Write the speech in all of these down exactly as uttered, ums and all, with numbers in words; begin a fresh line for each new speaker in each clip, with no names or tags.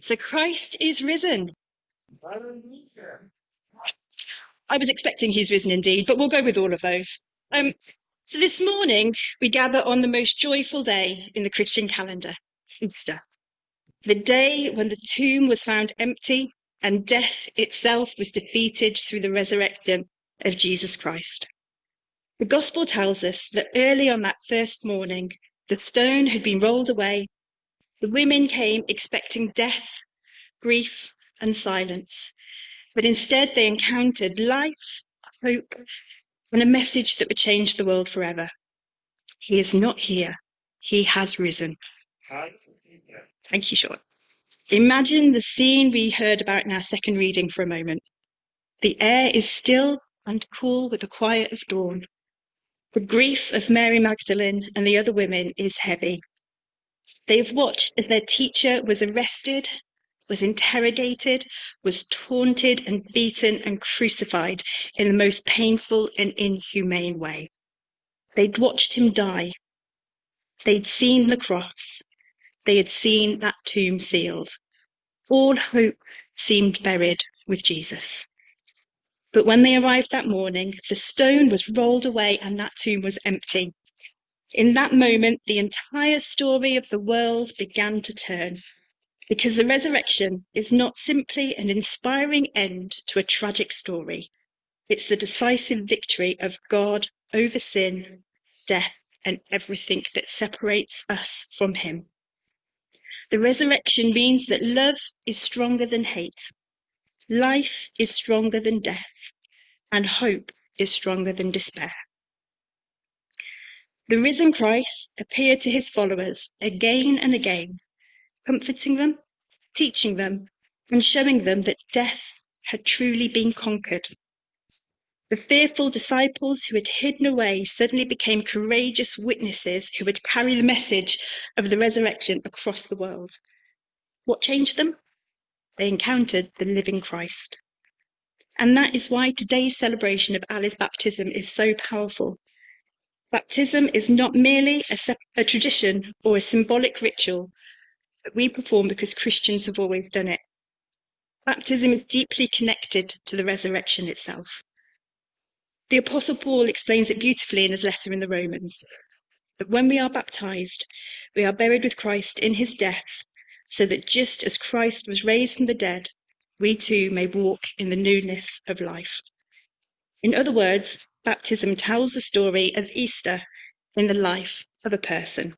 So Christ is risen. I was expecting he's risen indeed, but we'll go with all of those. Um, so this morning, we gather on the most joyful day in the Christian calendar, Easter. The day when the tomb was found empty and death itself was defeated through the resurrection of Jesus Christ. The Gospel tells us that early on that first morning, the stone had been rolled away. The women came expecting death, grief, and silence. But instead they encountered life, hope, and a message that would change the world forever. He is not here. He has risen. Thank you, Sean. Imagine the scene we heard about in our second reading for a moment. The air is still and cool with the quiet of dawn. The grief of Mary Magdalene and the other women is heavy. They have watched as their teacher was arrested, was interrogated, was taunted and beaten and crucified in the most painful and inhumane way. They'd watched him die. They'd seen the cross. They had seen that tomb sealed. All hope seemed buried with Jesus. But when they arrived that morning, the stone was rolled away and that tomb was empty. In that moment, the entire story of the world began to turn. Because the resurrection is not simply an inspiring end to a tragic story. It's the decisive victory of God over sin, death, and everything that separates us from him. The resurrection means that love is stronger than hate, life is stronger than death, and hope is stronger than despair. The risen Christ appeared to his followers again and again, comforting them, teaching them, and showing them that death had truly been conquered. The fearful disciples who had hidden away suddenly became courageous witnesses who would carry the message of the resurrection across the world. What changed them? They encountered the living Christ. And that is why today's celebration of Ali's baptism is so powerful. Baptism is not merely a, a tradition or a symbolic ritual that we perform because Christians have always done it. Baptism is deeply connected to the resurrection itself. The Apostle Paul explains it beautifully in his letter in the Romans, that when we are baptized, we are buried with Christ in his death, so that just as Christ was raised from the dead, we too may walk in the newness of life. In other words, baptism tells the story of Easter in the life of a person.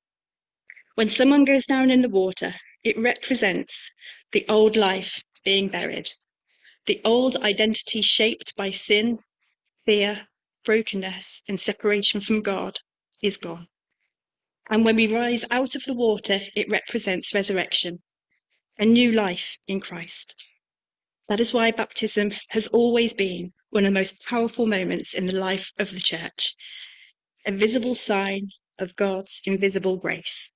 When someone goes down in the water, it represents the old life being buried, the old identity shaped by sin, fear, brokenness, and separation from God is gone. And when we rise out of the water, it represents resurrection, a new life in Christ. That is why baptism has always been one of the most powerful moments in the life of the church, a visible sign of God's invisible grace.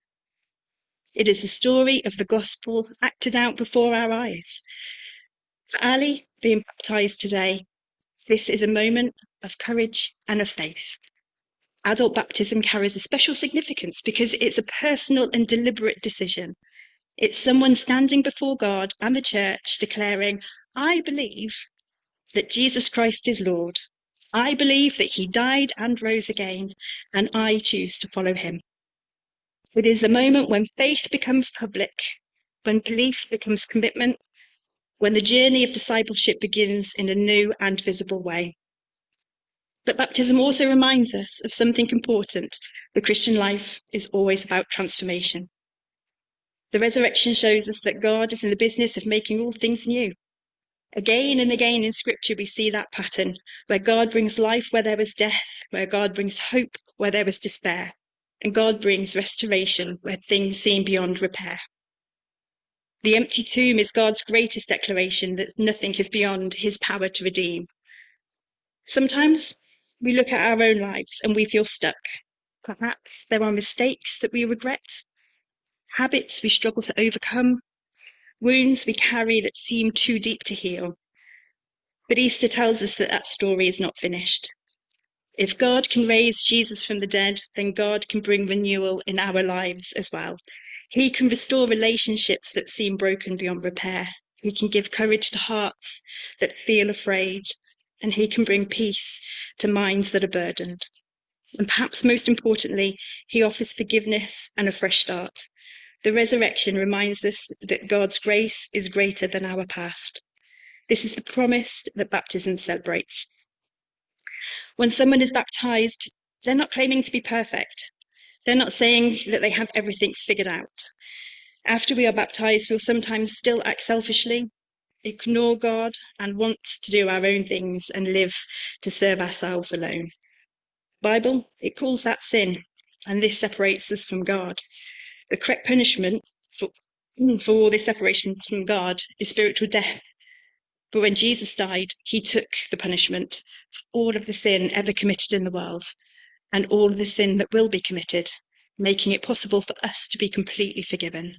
It is the story of the gospel acted out before our eyes. For Ali, being baptized today, this is a moment of courage and of faith. Adult baptism carries a special significance because it's a personal and deliberate decision. It's someone standing before God and the church declaring, I believe that Jesus Christ is Lord. I believe that he died and rose again, and I choose to follow him. It is the moment when faith becomes public, when belief becomes commitment, when the journey of discipleship begins in a new and visible way. But baptism also reminds us of something important. The Christian life is always about transformation. The resurrection shows us that God is in the business of making all things new. Again and again in Scripture we see that pattern, where God brings life where there was death, where God brings hope where there was despair, and God brings restoration where things seem beyond repair. The empty tomb is God's greatest declaration that nothing is beyond his power to redeem. Sometimes we look at our own lives and we feel stuck. Perhaps there are mistakes that we regret, habits we struggle to overcome, wounds we carry that seem too deep to heal. But Easter tells us that that story is not finished. If God can raise Jesus from the dead, then God can bring renewal in our lives as well. He can restore relationships that seem broken beyond repair. He can give courage to hearts that feel afraid, and he can bring peace to minds that are burdened. And perhaps most importantly, he offers forgiveness and a fresh start. The resurrection reminds us that God's grace is greater than our past. This is the promise that baptism celebrates. When someone is baptized, they're not claiming to be perfect. They're not saying that they have everything figured out. After we are baptized, we'll sometimes still act selfishly, ignore God, and want to do our own things and live to serve ourselves alone. The Bible, it calls that sin, and this separates us from God. The correct punishment for, for all this separation from God is spiritual death. But when Jesus died, he took the punishment for all of the sin ever committed in the world and all of the sin that will be committed, making it possible for us to be completely forgiven.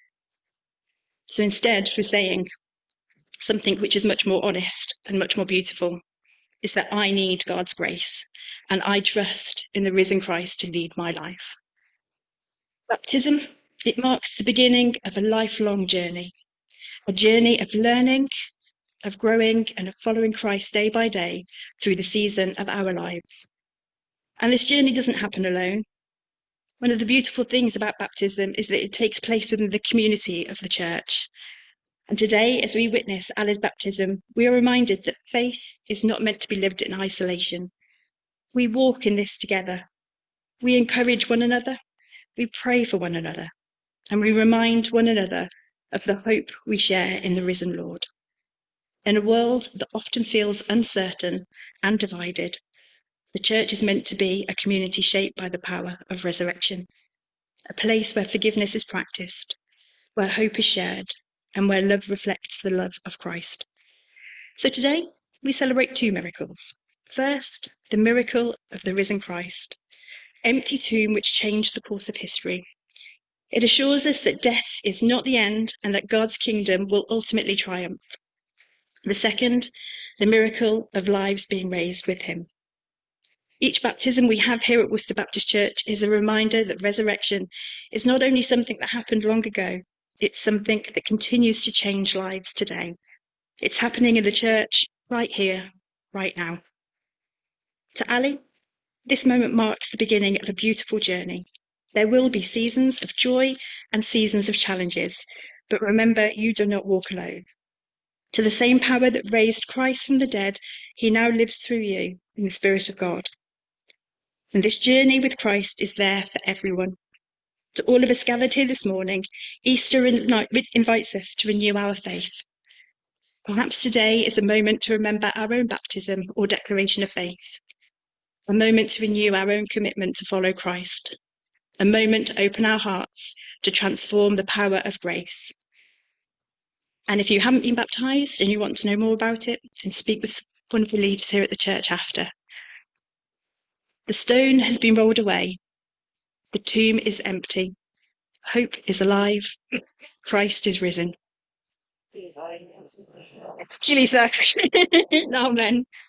So instead, we're saying something which is much more honest and much more beautiful, is that I need God's grace and I trust in the risen Christ to lead my life. Baptism, it marks the beginning of a lifelong journey, a journey of learning, of growing and of following Christ day by day through the season of our lives. And this journey doesn't happen alone. One of the beautiful things about baptism is that it takes place within the community of the church. And today, as we witness Ali's baptism, we are reminded that faith is not meant to be lived in isolation. We walk in this together. We encourage one another. We pray for one another. And we remind one another of the hope we share in the risen Lord. In a world that often feels uncertain and divided, the church is meant to be a community shaped by the power of resurrection, a place where forgiveness is practiced, where hope is shared, and where love reflects the love of Christ. So today, we celebrate two miracles. First, the miracle of the risen Christ, empty tomb which changed the course of history. It assures us that death is not the end and that God's kingdom will ultimately triumph. The second, the miracle of lives being raised with him. Each baptism we have here at Worcester Baptist Church is a reminder that resurrection is not only something that happened long ago, it's something that continues to change lives today. It's happening in the church right here, right now. To Ali, this moment marks the beginning of a beautiful journey. There will be seasons of joy and seasons of challenges, but remember, you do not walk alone. To the same power that raised Christ from the dead, he now lives through you in the Spirit of God. And this journey with Christ is there for everyone. To all of us gathered here this morning, Easter invites us to renew our faith. Perhaps today is a moment to remember our own baptism or declaration of faith, a moment to renew our own commitment to follow Christ, a moment to open our hearts to transform the power of grace. And if you haven't been baptised and you want to know more about it, then speak with one of the leaders here at the church after. The stone has been rolled away. The tomb is empty. Hope is alive. Christ is risen. Chili, sir. Amen.